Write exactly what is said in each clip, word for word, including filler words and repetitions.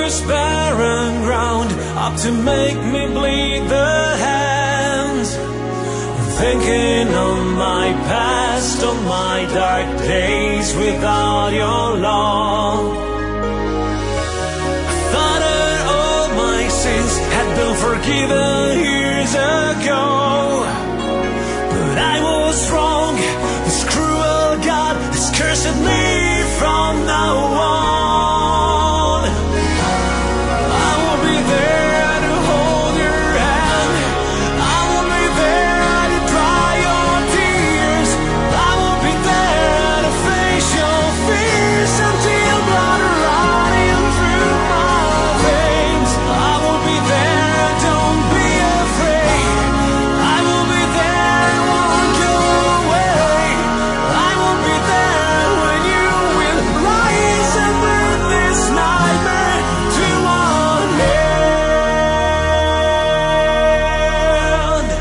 this barren ground up to make me bleed the hands. Thinking of my past, of my dark days without your love. I thought that all my sins had been forgiven years ago, but I was wrong. This cruel God has cursed me from now on. I will be there to hold your hand. I will be there to dry your tears. I will be there to face your fears until blood running through my veins. I will be there, don't be afraid. I will be there, won't go away. I will be there when you will rise and bring this nightmare to an end.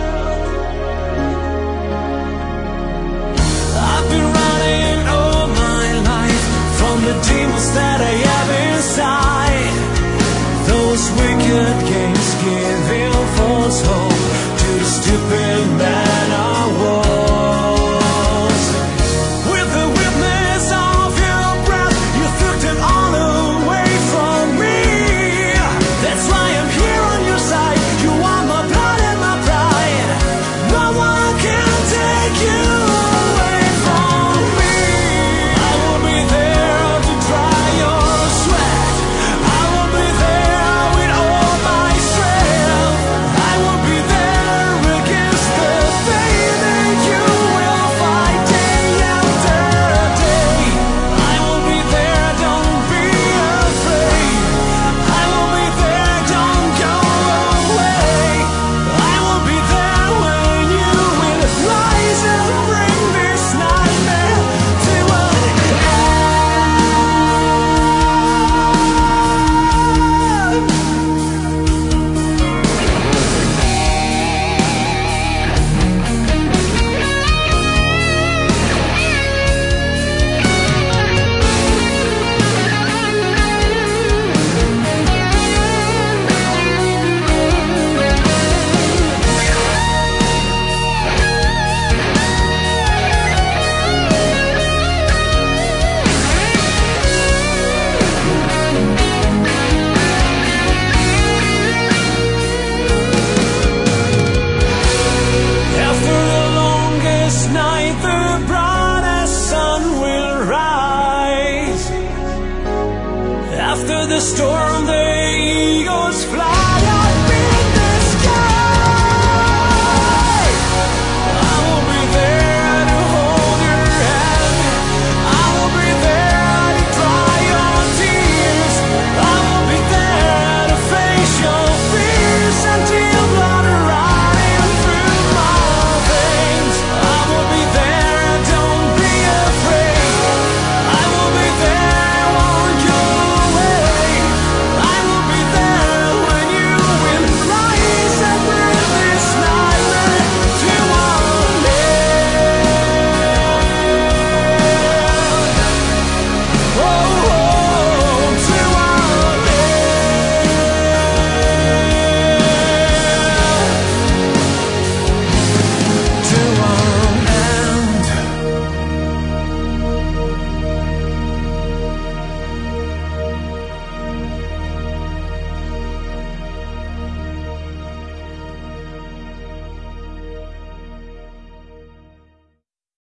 I've been running all my life from the demons that I have inside. Those wicked games giving false hope to the stupid man I was. With the witness of your breath, you took them all away from me. That's why I'm here on your side. You are my blood and my pride. No one can take you away from me. I will be there to dry your sweat. I will be there with all my strength. I will be there against the fate that you will fight day after day. I will be there, don't be afraid. I will be there, don't go away. I will be there when you will rise and bring this nightmare to an After the longest night, the brightest sun will rise. After the storm, the eagles fly.